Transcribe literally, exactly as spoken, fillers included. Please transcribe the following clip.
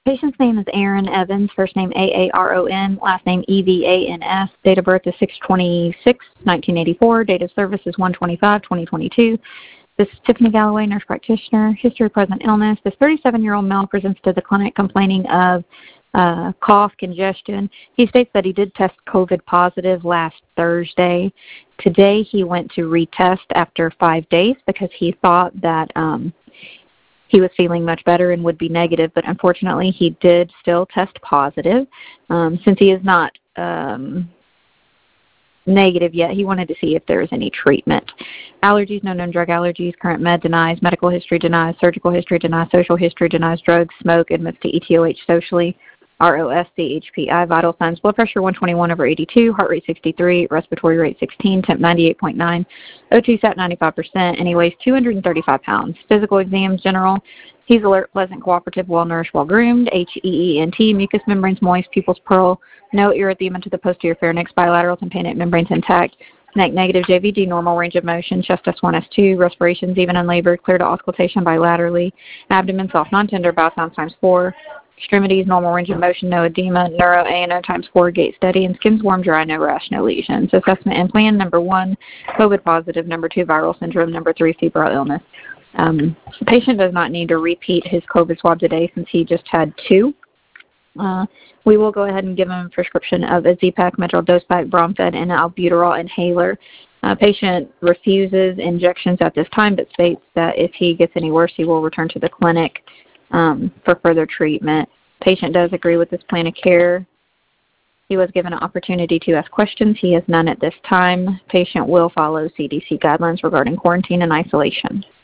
Patient's name is Aaron Evans, first name A A R O N, last name E V A N S. Date of birth is six twenty-six, nineteen eighty-four. Date of service is one twenty-five, twenty twenty-two. This is Tiffany Galloway, nurse practitioner. History of present illness. This thirty-seven-year-old male presents to the clinic complaining of uh, cough, congestion. He states that he did test COVID positive last Thursday. Today he went to retest after five days because he thought that um, he was feeling much better and would be negative, but unfortunately he did still test positive. Um, since he is not um, negative yet, he wanted to see if there is any treatment. Allergies, no known drug allergies. Current med denies. Medical history denies. Surgical history denies. Social history denies. Drugs, smoke, admits to E T O H socially. R O S, C H P I, vital signs, blood pressure one twenty-one over eighty-two, heart rate sixty-three, respiratory rate sixteen, temp ninety-eight point nine, O two sat ninety-five percent, and he weighs two hundred thirty-five pounds. Physical exams, general. He's alert, pleasant, cooperative, well-nourished, well-groomed. H E E N T, mucous membranes moist, pupils pearl, no erythema to the posterior pharynx, bilateral tympanic membranes intact. Neck negative, J V D, normal range of motion, chest S one, S two, respirations even unlabored, clear to auscultation bilaterally, abdomen soft, non-tender, bowel sounds times four, extremities, normal range of motion, no edema, neuro, A and O times four, gait steady, and skin's warm, dry, no rash, no lesions. Assessment and plan, number one, COVID positive, number two, viral syndrome, number three, febrile illness. Um, the patient does not need to repeat his COVID swab today since he just had two. Uh, we will go ahead and give him a prescription of a Z-Pak, Metryl dose pack, Bromfed, and an albuterol inhaler. Uh, patient refuses injections at this time, but states that if he gets any worse, he will return to the clinic um, for further treatment. Patient does agree with this plan of care. He was given an opportunity to ask questions. He has none at this time. Patient will follow C D C guidelines regarding quarantine and isolation.